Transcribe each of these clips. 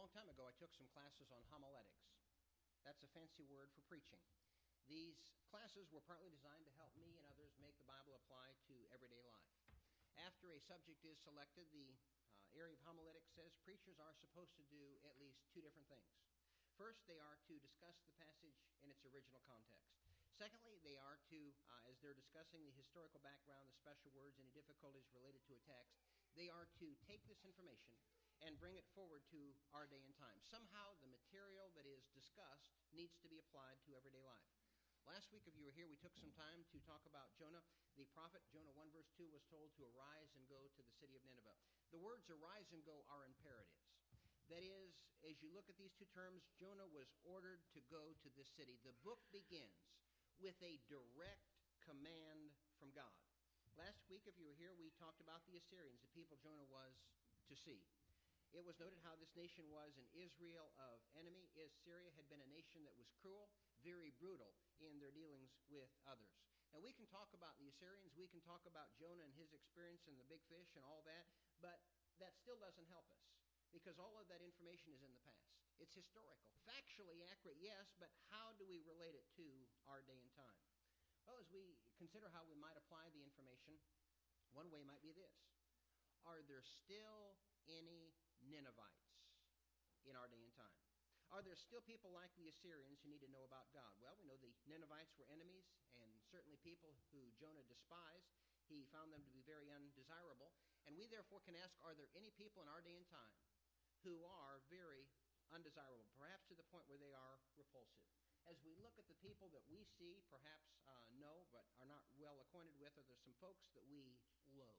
long time ago, I took some classes on homiletics. That's a fancy word for preaching. These classes were partly designed to help me and others make the Bible apply to everyday life. After a subject is selected, the area of homiletics says preachers are supposed to do at least two different things. First, they are to discuss the passage in its original context. Secondly, they are to, as they're discussing the historical background, the special words, any difficulties related to a text, they are to take this information and bring it forward to our day and time. Somehow, the material that is discussed needs to be applied to everyday life. Last week, if you were here, we took some time to talk about Jonah. The prophet, Jonah 1 verse 2, was told to arise and go to the city of Nineveh. The words arise and go are imperatives. That is, as you look at these two terms, Jonah was ordered to go to this city. The book begins with a direct command from God. Last week, if you were here, we talked about the Assyrians, the people Jonah was to see. It was noted how this nation was an Israel of enemy. Assyria had been a nation that was cruel, very brutal in their dealings with others. Now, we can talk about the Assyrians, we can talk about Jonah and his experience in the big fish and all that, but that still doesn't help us, because all of that information is in the past. It's historical. Factually accurate, yes, but how do we relate it to our day and time? Well, as we consider how we might apply the information, one way might be this. Are there still any Ninevites in our day and time? Are there still people like the Assyrians who need to know about God? Well, we know the Ninevites were enemies, and certainly people who Jonah despised. He found them to be very undesirable. And we therefore can ask, are there any people in our day and time who are very undesirable, perhaps to the point where they are repulsive? As we look at the people that we see, perhaps know, but are not well acquainted with, are there some folks that we loathe?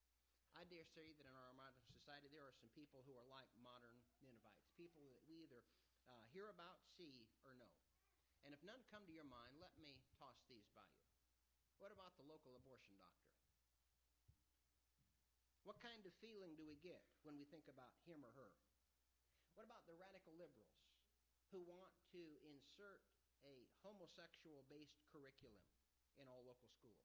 I dare say that in our modern society there are some people who are like modern Ninevites, people that we either hear about, see, or know. And if none come to your mind, let me toss these by you. What about the local abortion doctor? What kind of feeling do we get when we think about him or her? What about the radical liberals who want to insert a homosexual-based curriculum in all local schools?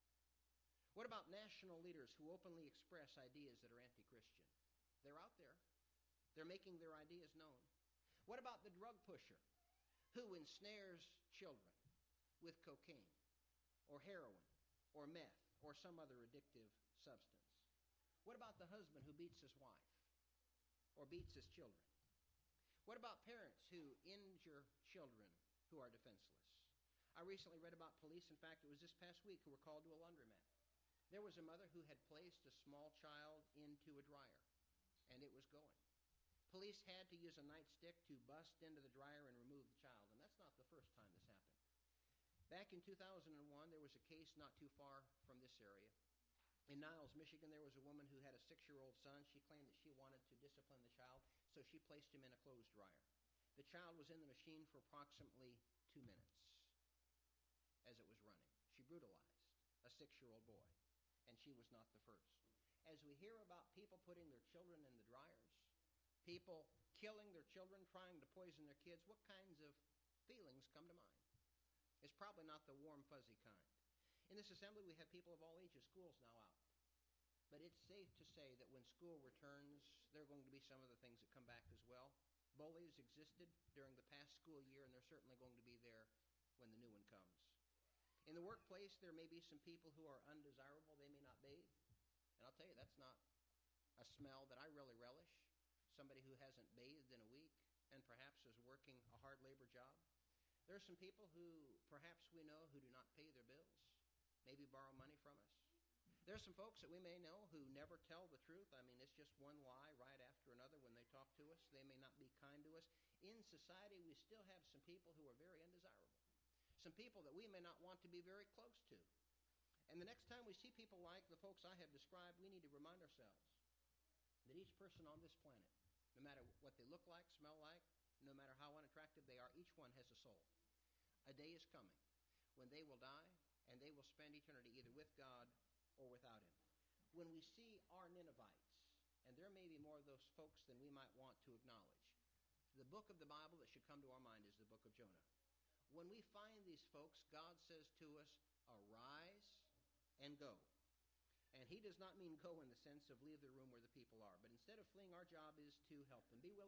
What about national leaders who openly express ideas that are anti-Christian? They're out there. They're making their ideas known. What about the drug pusher who ensnares children with cocaine or heroin or meth or some other addictive substance? What about the husband who beats his wife or beats his children? What about parents who injure children who are defenseless? I recently read about police, in fact, it was this past week, who were called to a laundromat. There was a mother who had placed a small child into a dryer, and it was going. Police had to use a nightstick to bust into the dryer and remove the child, and that's not the first time this happened. Back in 2001, there was a case not too far from this area. In Niles, Michigan, there was a woman who had a 6-year-old son. She claimed that she wanted to discipline the child, so she placed him in a clothes dryer. The child was in the machine for approximately 2 minutes as it was running. She brutalized a 6-year-old boy, and she was not the first. As we hear about people putting their children in the dryers, people killing their children, trying to poison their kids, what kinds of feelings come to mind? It's probably not the warm, fuzzy kind. In this assembly, we have people of all ages. School's now out. But it's safe to say that when school returns, there are going to be some of the things that come back as well. Bullies existed during the past school year, and they're certainly going to be there when the new one comes. In the workplace, there may be some people who are undesirable. They may not bathe. And I'll tell you, that's not a smell that I really relish. Somebody who hasn't bathed in a week and perhaps is working a hard labor job. There are some people who perhaps we know who do not pay their bills, maybe borrow money from us. There are some folks that we may know who never tell the truth. I mean, it's just one lie right after another when they talk to us. They may not be kind to us. In society, we still have some people who are very undesirable. Some people that we may not want to be very close to. And the next time we see people like the folks I have described, we need to remind ourselves that each person on this planet, no matter what they look like, smell like, no matter how unattractive they are, each one has a soul. A day is coming when they will die, and they will spend eternity either with God or without him. When we see our Ninevites, and there may be more of those folks than we might want to acknowledge, the book of the Bible that should come to our mind is the book of Jonah. When we find these folks, God says to us, arise and go. And he does not mean go in the sense of leave the room where the people are, but instead of fleeing, our job is to help them. Be willing to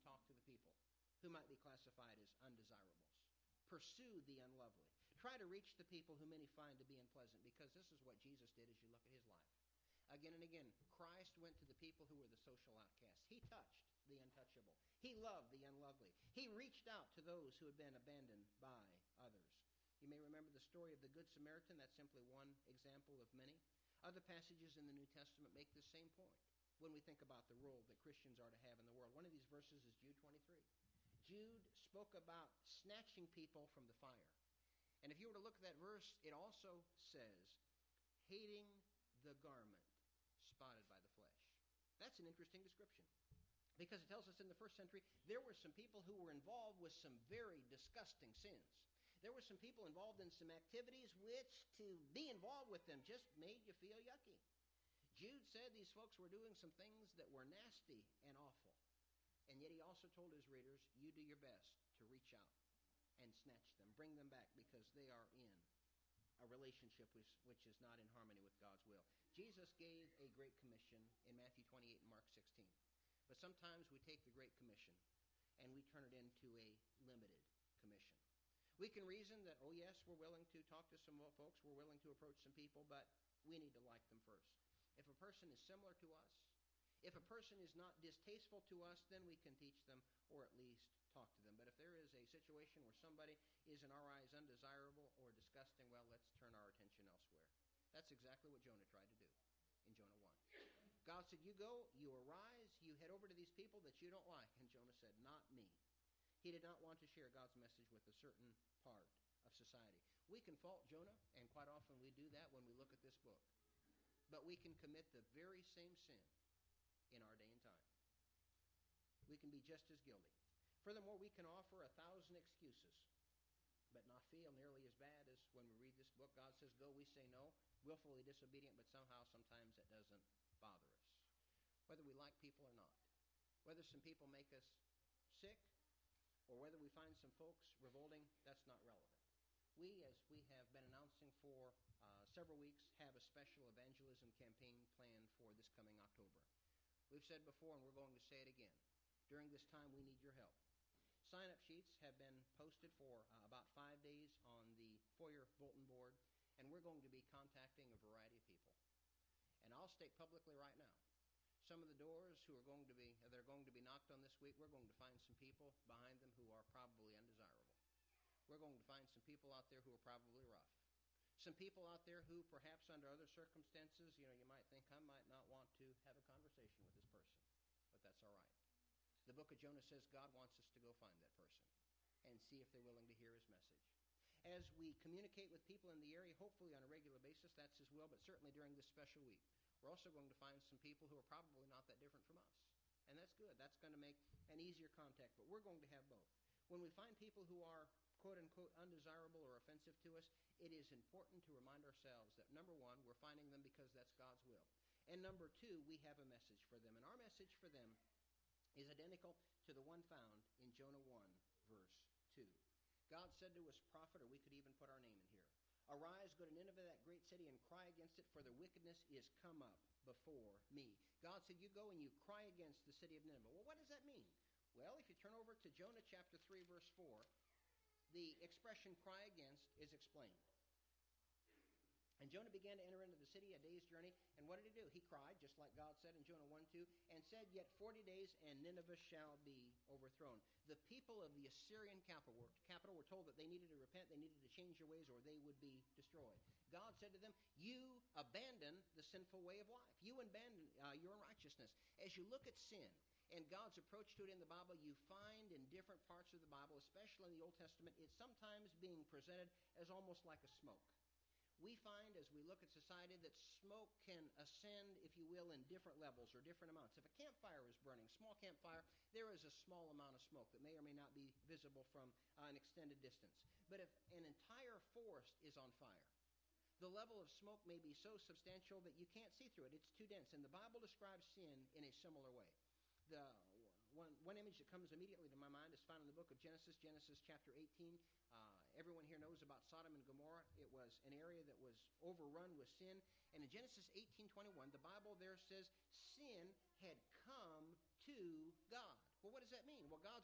talk to the people who might be classified as undesirables. Pursue the unlovely. Try to reach the people who many find to be unpleasant, because this is what Jesus did as you look at his life. Again and again, Christ went to the people who were the social outcasts. He touched the untouchable. He loved the unlovely. He reached out to those who had been abandoned by others. You may remember the story of the Good Samaritan. That's simply one example of many. Other passages in the New Testament make the same point when we think about the role that Christians are to have in the world. One of these verses is Jude 23. Jude spoke about snatching people from the fire. And if you were to look at that verse, it also says, hating the garment spotted by the flesh. That's an interesting description, because it tells us in the first century there were some people who were involved with some very disgusting sins. There were some people involved in some activities which, to be involved with them, just made you feel yucky. Jude said these folks were doing some things that were nasty and awful. And yet he also told his readers, you do your best to reach out and snatch them, bring them back, because they are in a relationship which is not in harmony with God's will. Jesus gave a great commission in Matthew 28 and Mark 16. But sometimes we take the Great Commission and we turn it into a limited commission. We can reason that, oh yes, we're willing to talk to some folks, we're willing to approach some people, but we need to like them first. If a person is similar to us, if a person is not distasteful to us, then we can teach them or at least talk to them. But if there is a situation where somebody is in our eyes undesirable or disgusting, well, let's turn our attention elsewhere. That's exactly what Jonah tried to do in Jonah 1. God said, you go, you arise, you head over to these people that you don't like. And Jonah said, not me. He did not want to share God's message with a certain part of society. We can fault Jonah, and quite often we do that when we look at this book. But we can commit the very same sin in our day and time. We can be just as guilty. Furthermore, we can offer 1,000 excuses, but not feel nearly as bad as when we read this book. God says, go, we say no, willfully disobedient, but somehow sometimes it doesn't bother us. Whether we like people or not, whether some people make us sick, or whether we find some folks revolting, that's not relevant. We, as we have been announcing for several weeks, have a special evangelism campaign planned for this coming October. We've said before, and we're going to say it again, during this time we need your help. Sign-up sheets have been posted for about 5 days on the foyer bulletin board, and we're going to be contacting a variety of people. And I'll state publicly right now, some of the doors that are going to be knocked on this week, we're going to find some people behind them who are probably undesirable. We're going to find some people out there who are probably rough. Some people out there who perhaps under other circumstances, you might think, I might not want to have a conversation with this person. But that's all right. The book of Jonah says God wants us to go find that person and see if they're willing to hear his message. As we communicate with people in the area, hopefully on a regular basis, that's his will, but certainly during this special week, we're also going to find some people who are probably not that different from us. And that's good. That's going to make an easier contact, but we're going to have both. When we find people who are quote-unquote undesirable or offensive to us, it is important to remind ourselves that, number one, we're finding them because that's God's will. And number two, we have a message for them. And our message for them is identical to the one found in Jonah 1, verse 2. God said to his prophet, or we could even put our name in here, arise, go to Nineveh, that great city, and cry against it, for their wickedness is come up before me. God said, you go and you cry against the city of Nineveh. Well, what does that mean? Well, if you turn over to Jonah chapter 3, verse 4, the expression cry against is explained. And Jonah began to enter into the city a day's journey. And what did he do? He cried, just like God said in Jonah 1:2, and said, yet 40 days and Nineveh shall be overthrown. The people of the Assyrian capital were told that they needed to repent, they needed to change their ways, or they would be destroyed. God said to them, you abandon the sinful way of life. You abandon your unrighteousness. As you look at sin and God's approach to it in the Bible, you find in different parts of the Bible, especially in the Old Testament, it's sometimes being presented as almost like a smoke. We find as we look at society that smoke can ascend, if you will, in different levels or different amounts. If a campfire is burning, small campfire, there is a small amount of smoke that may or may not be visible from an extended distance. But if an entire forest is on fire, the level of smoke may be so substantial that you can't see through it. It's too dense. And the Bible describes sin in a similar way. The one image that comes immediately to my mind is found in the book of Genesis chapter 18. Everyone here knows about Sodom and Gomorrah. It was an area that was overrun with sin. And in Genesis 18:21, the Bible there says sin had come to God. Well, what does that mean? Well,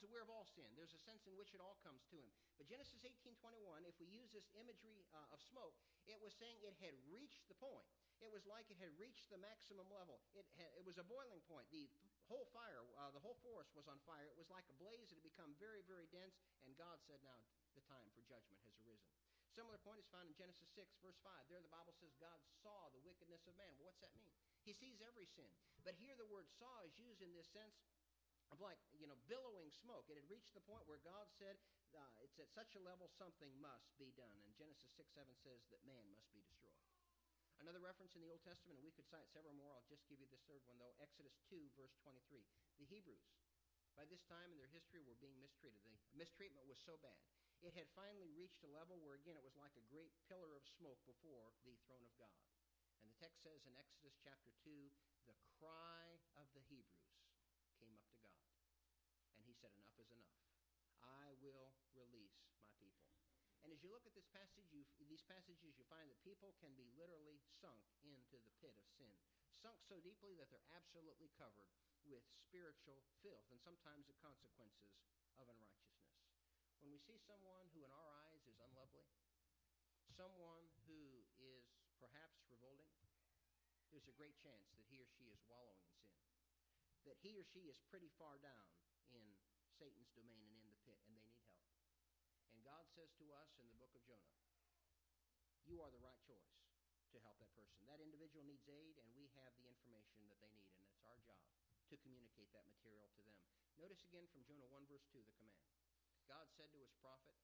God's aware of all sin. There's a sense in which it all comes to him. But Genesis 18:21, if we use this imagery of smoke, it was saying it had reached the point. It was like it had reached the maximum level. It was a boiling point. The whole fire, the whole forest was on fire. It was like a blaze. It had become very, very dense. And God said, now the time for judgment has arisen. Similar point is found in Genesis 6, verse 5. There the Bible says God saw the wickedness of man. Well, what's that mean? He sees every sin. But here the word saw is used in this sense of like, billowing smoke. It had reached the point where God said it's at such a level something must be done. And Genesis 6:7 says that man must be destroyed. Another reference in the Old Testament, and we could cite several more. I'll just give you this third one, though. Exodus 2, verse 23. The Hebrews, by this time in their history, were being mistreated. The mistreatment was so bad. It had finally reached a level where, again, it was like a great pillar of smoke before the throne of God. And the text says in Exodus chapter 2, the cry of the Hebrews came up to God. And he said, enough is enough. I will release my people. And as you look at these passages, you find that people can be literally sunk into the pit of sin. Sunk so deeply that they're absolutely covered with spiritual filth and sometimes the consequences of unrighteousness. When we see someone who in our eyes is unlovely, someone who is perhaps revolting, there's a great chance that he or she is wallowing in sin. That he or she is pretty far down in Satan's domain and in the pit, and they need help. And God says to us in the book of Jonah, you are the right choice to help that person. That individual needs aid, and we have the information that they need, and it's our job to communicate that material to them. Notice again from Jonah 1, verse 2, the command. God said to his prophet,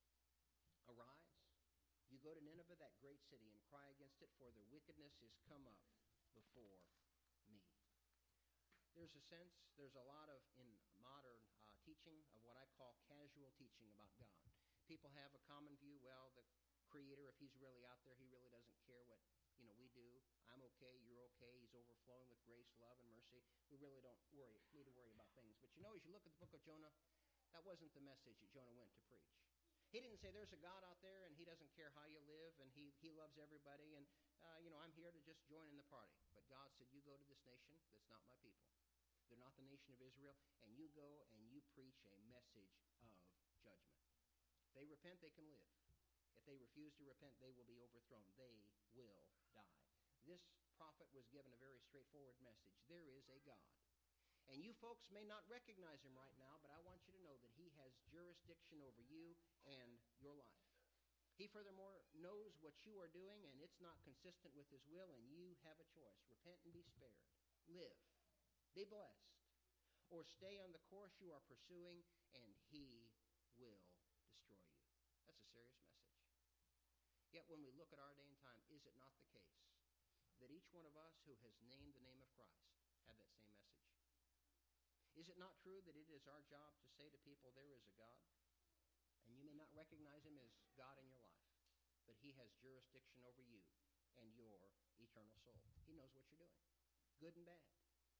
arise, you go to Nineveh, that great city, and cry against it, for their wickedness is come up before me. There's a lot of, in modern teaching, of what I call casual teaching about God. People have a common view, well, the Creator, if he's really out there, he really doesn't care what, we do. I'm okay, you're okay, he's overflowing with grace, love, and mercy. We really don't need to worry about things. But as you look at the book of Jonah, that wasn't the message that Jonah went to preach. He didn't say there's a God out there and he doesn't care how you live and he loves everybody and, I'm here to just join in the party. But God said, you go to this nation that's not my people. They're not the nation of Israel, and you go and you preach a message of judgment. If they repent, they can live. If they refuse to repent, they will be overthrown. They will die. This prophet was given a very straightforward message. There is a God. And you folks may not recognize him right now, but I want you to know that he has jurisdiction over you and your life. He furthermore knows what you are doing, and it's not consistent with his will, and you have a choice. Repent and be spared. Live. Be blessed. Or stay on the course you are pursuing, and he will destroy you. That's a serious message. Yet when we look at our day and time, is it not the case that each one of us who has named the name of Christ have that same message? Is it not true that it is our job to say to people, there is a God, and you may not recognize him as God in your life, but he has jurisdiction over you and your eternal soul. He knows what you're doing, good and bad.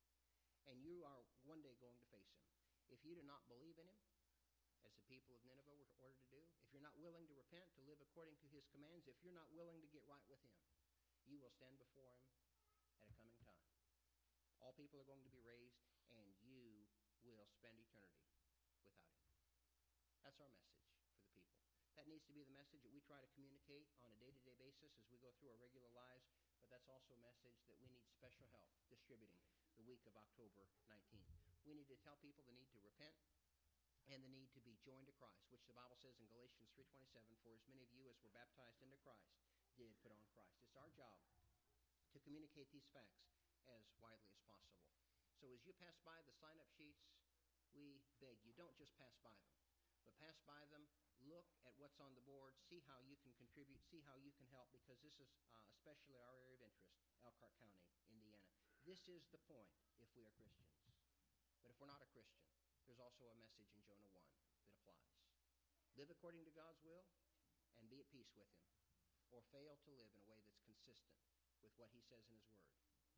And you are one day going to face him. If you do not believe in him, as the people of Nineveh were ordered to do, if you're not willing to repent, to live according to his commands, if you're not willing to get right with him, you will stand before him at a coming time. All people are going to be raised, and you will spend eternity without him. That's our message for the people. That needs to be the message that we try to communicate on a day-to-day basis as we go through our regular lives, but that's also a message that we need special help distributing the week of October 19th. We need to tell people the need to repent and the need to be joined to Christ, which the Bible says in Galatians 3:27, for as many of you as were baptized into Christ did put on Christ. It's our job to communicate these facts as widely as possible. So as you pass by the sign-up sheets, we beg you, don't just pass by them, but pass by them, look at what's on the board, see how you can contribute, see how you can help, because this is especially our area of interest, Elkhart County, Indiana. This is the point if we are Christians. But if we're not a Christian, there's also a message in Jonah 1 that applies. Live according to God's will and be at peace with him, or fail to live in a way that's consistent with what he says in his word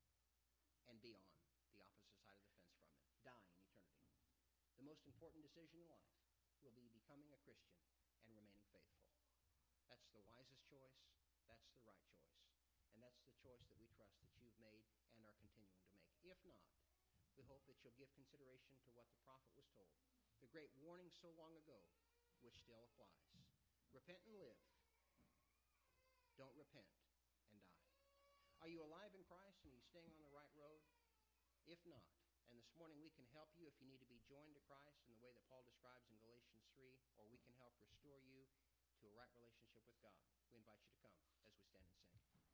and be on the opposite side of the fence from him, die in eternity. The most important decision in life will be becoming a Christian and remaining faithful. That's the wisest choice. That's the right choice. And that's the choice that we trust that you've made and are continuing to make. If not, we hope that you'll give consideration to what the prophet was told. the great warning so long ago, which still applies. Repent and live. Don't repent and die. Are you alive in Christ and are you staying on the right road? If not, and this morning we can help you if you need to be joined to Christ in the way that Paul describes in Galatians 3, or we can help restore you to a right relationship with God. We invite you to come as we stand and sing.